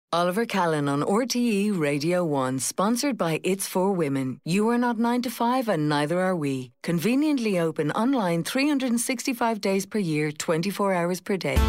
Oliver Callan on RTE Radio 1, sponsored by It's For Women. You are not 9 to 5 and neither are we. Conveniently open online 365 days per year, 24 hours per day.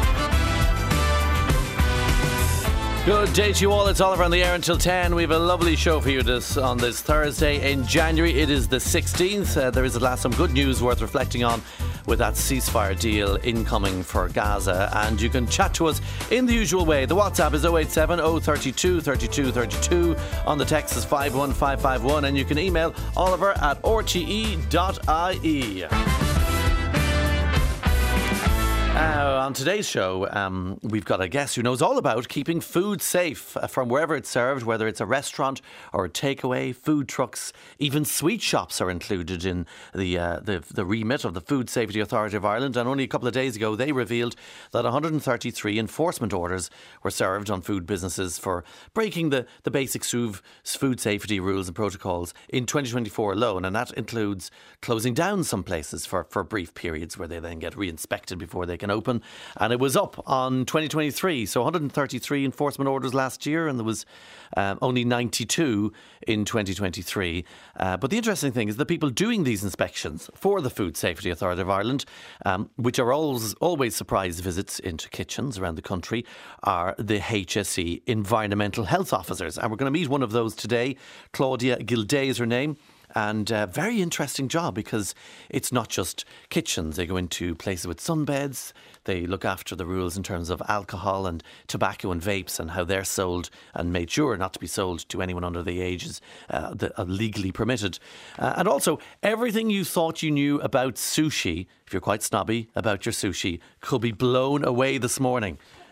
Good day to you all. It's Oliver on the air until 10. We have a lovely show for you on this Thursday in January. It is the 16th. There is at last some good news worth reflecting on with that ceasefire deal incoming for Gaza. And you can chat to us in the usual way. The WhatsApp is 087 032 32 32. On the text is 51551. And you can email oliver@rte.ie. On today's show, we've got a guest who knows all about keeping food safe from wherever it's served, whether it's a restaurant or a takeaway, food trucks, even sweet shops are included in the remit of the Food Safety Authority of Ireland. And only a couple of days ago, they revealed that 133 enforcement orders were served on food businesses for breaking the basic food safety rules and protocols in 2024 alone. And that includes closing down some places for brief periods where they then get re-inspected before they can open. And it was up on 2023, so 133 enforcement orders last year, and there was only 92 in 2023. But the interesting thing is the people doing these inspections for the Food Safety Authority of Ireland, which are always surprise visits into kitchens around the country, are the HSE environmental health officers. And we're going to meet one of those today. Claudia Gilday is her name. And a very interesting job, because it's not just kitchens. They go into places with sunbeds. They look after the rules in terms of alcohol and tobacco and vapes and how they're sold and made sure not to be sold to anyone under the ages legally permitted. And also, everything you thought you knew about sushi, if you're quite snobby about your sushi, could be blown away this morning.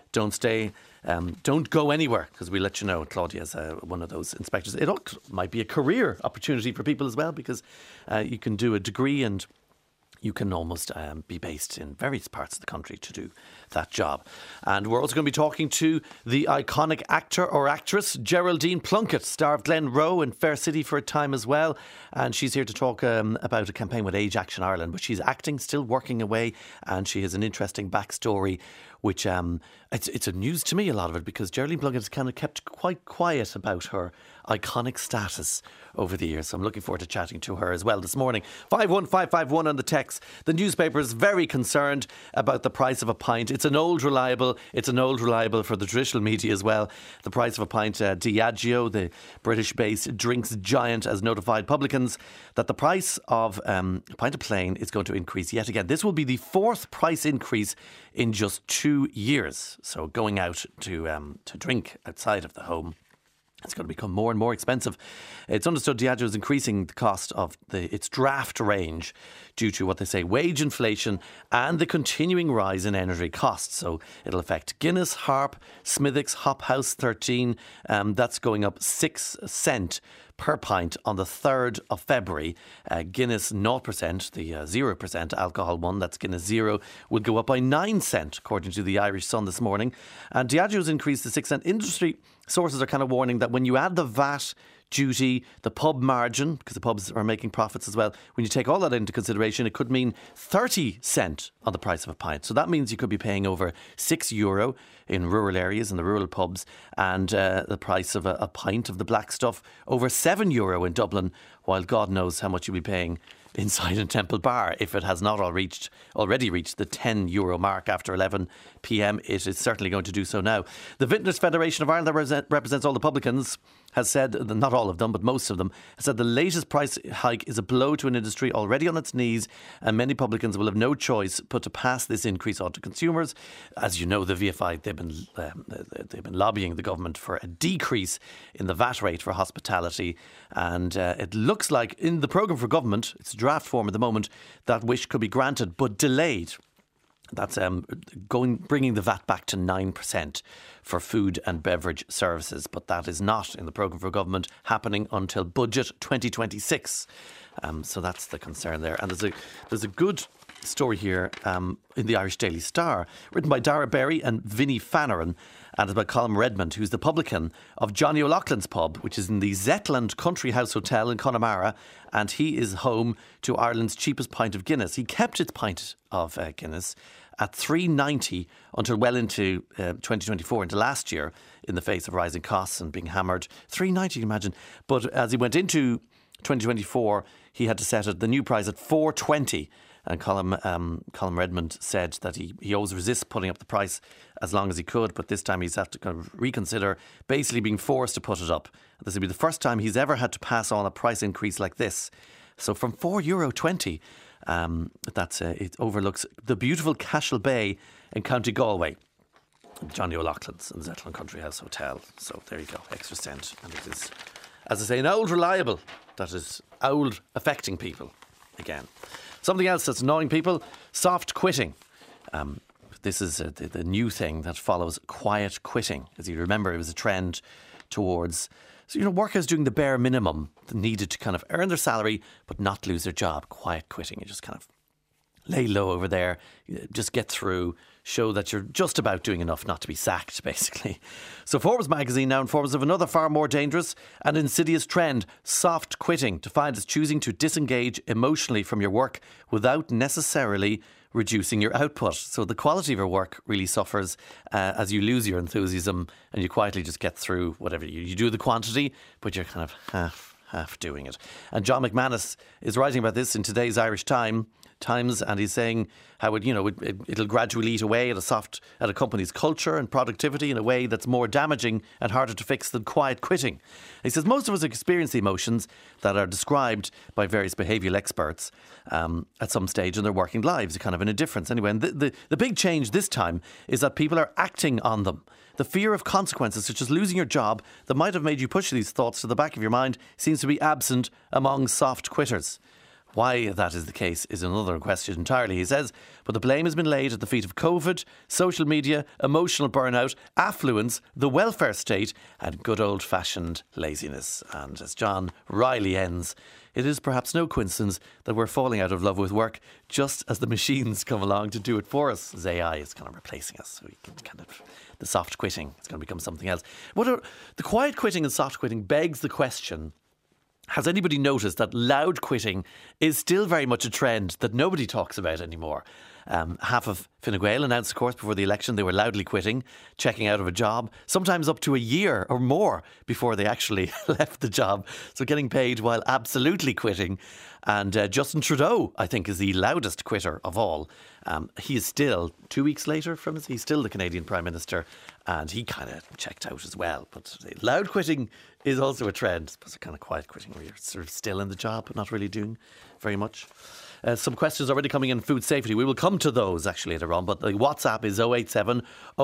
Don't go anywhere, because we'll let you know. Claudia is one of those inspectors. It might be a career opportunity for people as well, because you can do a degree and you can almost be based in various parts of the country to do that job. And we're also going to be talking to the iconic actor or actress Geraldine Plunkett, star of Glen Roe and Fair City for a time as well. And she's here to talk about a campaign with Age Action Ireland. But she's acting, still working away, and she has an interesting backstory, which it's a news to me, a lot of it, because Geraldine Plunkett has kind of kept quite quiet about her iconic status over the years. So I'm looking forward to chatting to her as well this morning. 51551 on the text. The newspaper is very concerned about the price of a pint. It's an old reliable for the traditional media as well. The price of a pint, Diageo, the British-based drinks giant, has notified publicans that the price of a pint of plain is going to increase yet again. This will be the fourth price increase in just 2 years. So going out to drink outside of the home, it's going to become more and more expensive. It's understood Diageo is increasing the cost of its draft range due to what they say wage inflation and the continuing rise in energy costs. So it'll affect Guinness, Harp, Smithwick's, Hop House 13. That's going up 6 cents per pint on the 3rd of February. Guinness 0%, the 0% alcohol one, that's Guinness Zero, will go up by 9 cents, according to the Irish Sun this morning. And Diageo's increased to 6 cents. Industry sources are kind of warning that when you add the VAT duty, the pub margin, because the pubs are making profits as well, when you take all that into consideration, it could mean 30 cents on the price of a pint. So that means you could be paying over €6 in rural areas, in the rural pubs, and the price of a pint of the black stuff over €7 in Dublin, while God knows how much you'll be paying inside a Temple Bar if it has not already reached the €10 mark after 11 p.m. It is certainly going to do so now. The Vintners Federation of Ireland, that represents all the publicans, has said, not all of them, but most of them, has said the latest price hike is a blow to an industry already on its knees, and many publicans will have no choice but to pass this increase on to consumers. As you know, the VFI, they've been lobbying the government for a decrease in the VAT rate for hospitality, and it looks like in the programme for government, it's draft form at the moment, that wish could be granted but delayed. That's bringing the VAT back to 9% for food and beverage services, but that is not in the programme for government happening until budget 2026. So that's the concern there. And there's a good story here in the Irish Daily Star, written by Dara Berry and Vinnie Fanneran. And it's about Colm Redmond, who's the publican of Johnny O'Loughlin's pub, which is in the Zetland Country House Hotel in Connemara. And he is home to Ireland's cheapest pint of Guinness. He kept its pint of Guinness at $3.90 until well into 2024, into last year, in the face of rising costs and being hammered. $3.90, you imagine. But as he went into 2024, he had to set the new price at $4.20. And Colm Redmond said that he always resists putting up the price as long as he could, but this time he's had to kind of reconsider basically being forced to put it up. This will be the first time he's ever had to pass on a price increase like this. So from €4.20, it overlooks the beautiful Cashel Bay in County Galway. Johnny O'Loughlin's and Zetland Country House Hotel. So there you go, extra cent. And it is, as I say, an old reliable that is old affecting people again. Something else that's annoying people, soft quitting. This is the new thing that follows quiet quitting. As you remember, it was a trend towards workers doing the bare minimum needed to kind of earn their salary but not lose their job. Quiet quitting. You just kind of lay low over there, just get through, show that you're just about doing enough not to be sacked, basically. So Forbes magazine now informs of another far more dangerous and insidious trend, soft quitting, defined as choosing to disengage emotionally from your work without necessarily reducing your output. So the quality of your work really suffers as you lose your enthusiasm and you quietly just get through whatever you do the quantity, but you're kind of half doing it. And John McManus is writing about this in today's Irish Times, and he's saying how it'll gradually eat away at a company's culture and productivity in a way that's more damaging and harder to fix than quiet quitting. He says most of us experience the emotions that are described by various behavioural experts at some stage in their working lives, kind of an indifference anyway. And the big change this time is that people are acting on them. The fear of consequences, such as losing your job, that might have made you push these thoughts to the back of your mind, seems to be absent among soft quitters. Why that is the case is another question entirely, he says, but the blame has been laid at the feet of COVID, social media, emotional burnout, affluence, the welfare state and good old-fashioned laziness. And as John Riley ends, it is perhaps no coincidence that we're falling out of love with work just as the machines come along to do it for us, as AI is kind of replacing us. So we can the soft quitting is going to become something else. The quiet quitting and soft quitting begs the question, has anybody noticed that loud quitting is still very much a trend that nobody talks about anymore? Half of Fine Gael announced, of course, before the election they were loudly quitting, checking out of a job, sometimes up to a year or more before they actually left the job. So getting paid while absolutely quitting. And Justin Trudeau, I think, is the loudest quitter of all. He is still, 2 weeks later from he's still the Canadian Prime Minister, and he kind of checked out as well. But loud quitting is also a trend. It's kind of quiet quitting where you're sort of still in the job but not really doing very much. Some questions already coming in food safety. We will come to those actually later on, but the WhatsApp is 087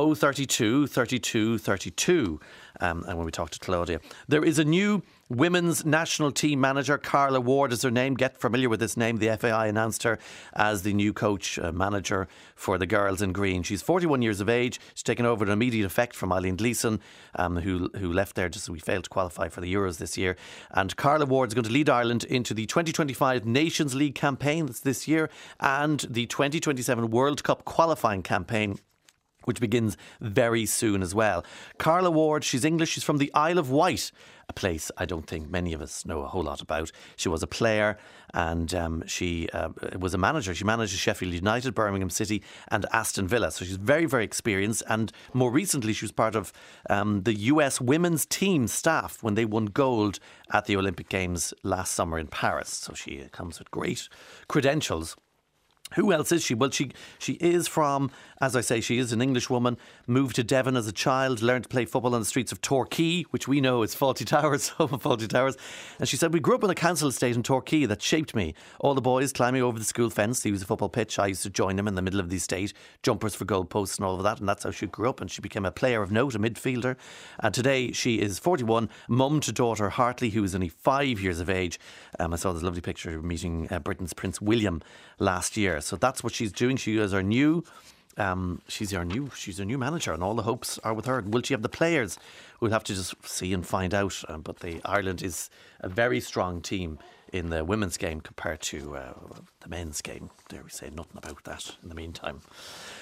032 32 32. And when we talk to Claudia, there is a new women's national team manager. Carla Ward is her name. Get familiar with this name. The FAI announced her as the new coach manager for the girls in green. She's 41 years of age. She's taken over an immediate effect from Eileen Gleeson, who left there just as we failed to qualify for the Euros this year. And Carla Ward is going to lead Ireland into the 2025 Nations League campaign that's this year and the 2027 World Cup qualifying campaign, which begins very soon as well. Carla Ward, she's English, she's from the Isle of Wight, a place I don't think many of us know a whole lot about. She was a player and she was a manager. She managed Sheffield United, Birmingham City and Aston Villa. So she's very, very experienced. And more recently, she was part of the US women's team staff when they won gold at the Olympic Games last summer in Paris. So she comes with great credentials. Who else is she? Well, she is from, as I say, she is an English woman, moved to Devon as a child, learned to play football on the streets of Torquay, which we know is Fawlty Towers, home of Fawlty Towers. And she said, we grew up in a council estate in Torquay that shaped me. All the boys climbing over the school fence to use a football pitch. I used to join them in the middle of the estate, jumpers for goalposts and all of that. And that's how she grew up. And she became a player of note, a midfielder. And today she is 41, mum to daughter Hartley, who is only 5 years of age. I saw this lovely picture of meeting Britain's Prince William last year. So that's what she's doing. She is our new she's our new manager, and all the hopes are with her. Will she have the players? We'll have to just see and find out. But Ireland is a very strong team in the women's game compared to the men's game. Dare we say nothing about that in the meantime.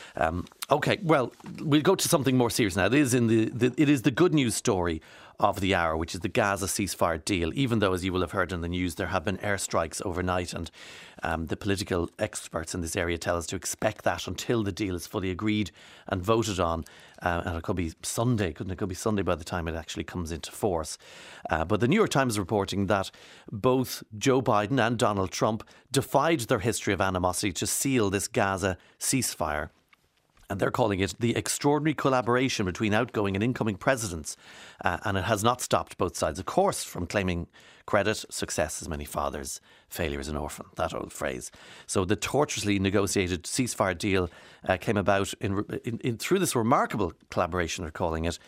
OK, well, we'll go to something more serious now. It is the good news story of the hour, which is the Gaza ceasefire deal, even though, as you will have heard in the news, there have been airstrikes overnight, and the political experts in this area tell us to expect that until the deal is fully agreed and voted on. And it could be Sunday, couldn't it? It could be Sunday by the time it actually comes into force. But the New York Times is reporting that both Joe Biden and Donald Trump defied their history of animosity to seal this Gaza ceasefire. And they're calling it the extraordinary collaboration between outgoing and incoming presidents. And it has not stopped both sides, of course, from claiming credit. Success is many fathers, failure is an orphan, that old phrase. So the tortuously negotiated ceasefire deal came about through this remarkable collaboration, they're calling it,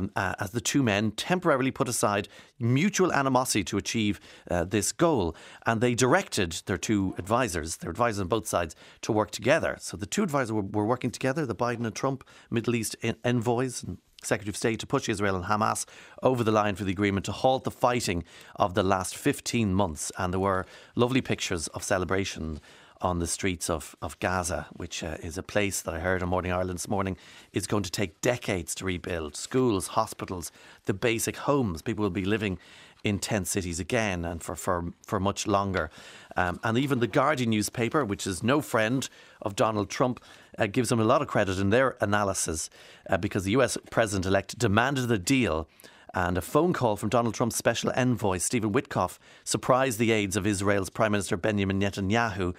as the two men temporarily put aside mutual animosity to achieve this goal. And they directed their advisors on both sides, to work together. So the two advisors were working together, the Biden and Trump Middle East envoys and Secretary of State, to push Israel and Hamas over the line for the agreement to halt the fighting of the last 15 months. And there were lovely pictures of celebration on the streets of Gaza, which is a place that I heard on Morning Ireland this morning is going to take decades to rebuild. Schools, hospitals, the basic homes. People will be living in tent cities again and for much longer. And even the Guardian newspaper, which is no friend of Donald Trump, gives him a lot of credit in their analysis because the US President-elect demanded the deal, and a phone call from Donald Trump's special envoy, Stephen Witkoff, surprised the aides of Israel's Prime Minister Benjamin Netanyahu.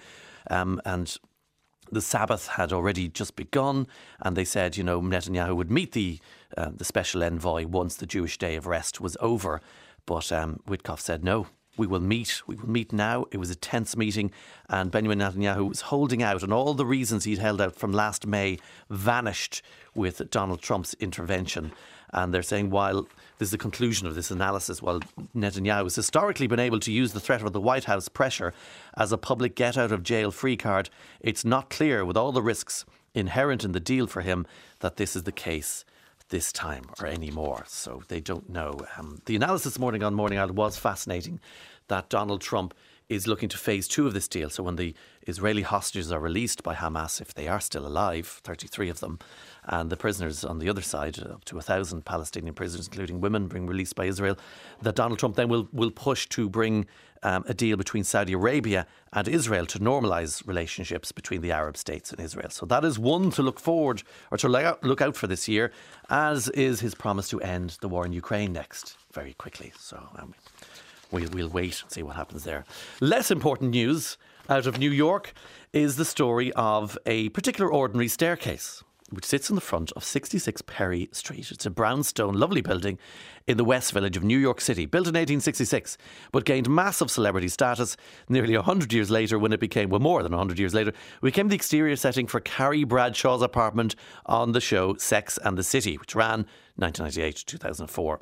And the Sabbath had already just begun, and they said, Netanyahu would meet the special envoy once the Jewish day of rest was over. But Witkoff said, no, we will meet now. It was a tense meeting, and Benjamin Netanyahu was holding out, and all the reasons he'd held out from last May vanished with Donald Trump's intervention. And they're saying, while this is the conclusion of this analysis, while Netanyahu has historically been able to use the threat of the White House pressure as a public get-out-of-jail-free card, it's not clear, with all the risks inherent in the deal for him, that this is the case this time or any more. So they don't know. The analysis this morning on Morning Ireland was fascinating, that Donald Trump is looking to phase 2 of this deal. So when the Israeli hostages are released by Hamas, if they are still alive, 33 of them, and the prisoners on the other side, up to 1,000 Palestinian prisoners, including women, being released by Israel, that Donald Trump then will push to bring a deal between Saudi Arabia and Israel to normalise relationships between the Arab states and Israel. So that is one to look forward, or to look out for this year, as is his promise to end the war in Ukraine next, very quickly. So we'll wait and see what happens there. Less important news out of New York is the story of a particular ordinary staircase, which sits in the front of 66 Perry Street. It's a brownstone, lovely building in the West Village of New York City, built in 1866, but gained massive celebrity status nearly 100 years later when it became, more than 100 years later, became the exterior setting for Carrie Bradshaw's apartment on the show Sex and the City, which ran 1998 to 2004.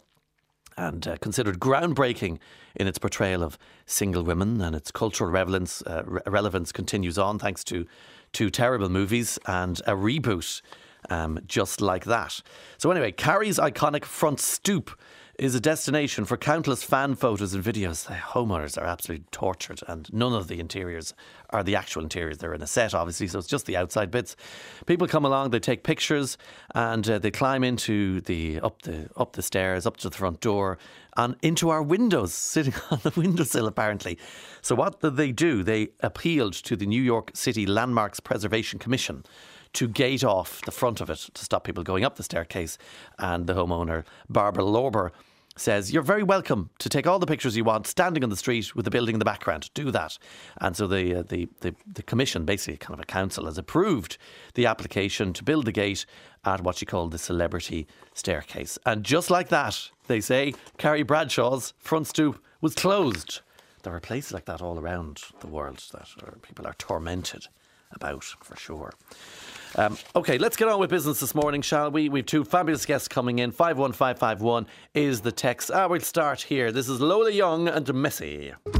And considered groundbreaking in its portrayal of single women, and its cultural relevance continues on thanks to two terrible movies and a reboot just like that. So anyway, Carrie's iconic front stoop is a destination for countless fan photos and videos. The homeowners are absolutely tortured, and none of the interiors are the actual interiors. They're in a set, obviously, so it's just the outside bits. People come along, they take pictures, and they climb into up the stairs, up to the front door, and into our windows, sitting on the windowsill apparently. So what did they do? They appealed to the New York City Landmarks Preservation Commission to gate off the front of it to stop people going up the staircase. And the homeowner, Barbara Lorber, says, you're very welcome to take all the pictures you want standing on the street with the building in the background. Do that. And so the commission, basically kind of a council, has approved the application to build the gate at what she called the celebrity staircase. And just like that, they say, Carrie Bradshaw's front stoop was closed. There are places like that all around the world that people are tormented about, for sure. OK, let's get on with business this morning, shall we? We've two fabulous guests coming in. 51551 is the text. We'll start here. This is Lola Young and Messi.